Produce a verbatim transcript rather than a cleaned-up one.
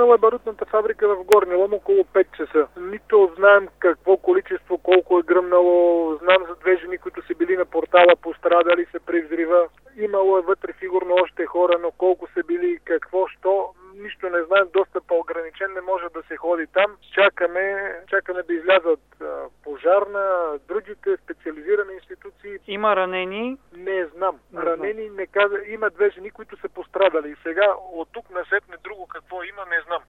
гръмнала барутната фабрика в Горни Лом около пет часа. Нито знаем какво количество, колко е гръмнало. Знам за две жени, които са били на портала, пострадали се при взрива. Имало е вътре сигурно още хора, но колко са били, какво, що, нищо не знаем. Достъп ограничен, не може да се ходи там. Чакаме, чакаме да излязат а, пожарна, другите специализирани институции. Има ранени? Не знам. Не ранени не каза. Има две жени, които са пострадали. И сега от тук насетне друго какво има, не знам.